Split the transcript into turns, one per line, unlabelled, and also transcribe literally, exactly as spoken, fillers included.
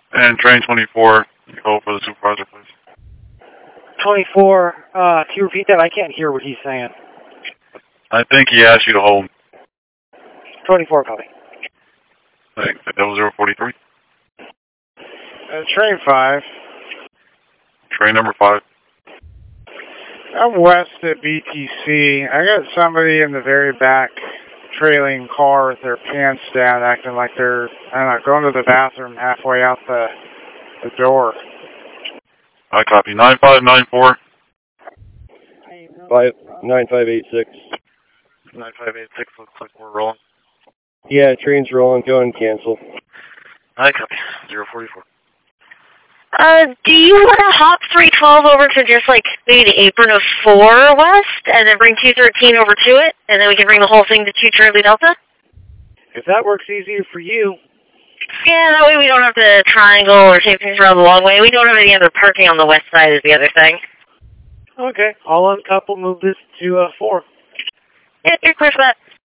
And train twenty-four, go for the supervisor, please.
twenty-four, uh, can you repeat that? I can't hear what he's saying.
I think he asked you to hold.
twenty-four, copy.
Thanks. Double zero forty-three.
Uh, train five.
Train number five.
I'm west at B T C. I got somebody in the very back trailing car with their pants down, acting like they're, I don't know, going to the bathroom halfway out the the door.
I copy. nine five nine four.
Five nine five eight six.
nine five eight six, looks like we're rolling.
Yeah, train's rolling. Go and cancel.
I copy. zero forty-four.
Uh, do you want to hop three twelve over to just, like, maybe the apron of four west, and then bring two thirteen over to it, and then we can bring the whole thing to two Charlie Delta?
If that works easier for you.
Yeah, that way we don't have to triangle or take things around the long way. We don't have any other parking on the west side is the other thing.
Okay, I'll uncouple, move this to uh, four.
Yeah, you're clear for that.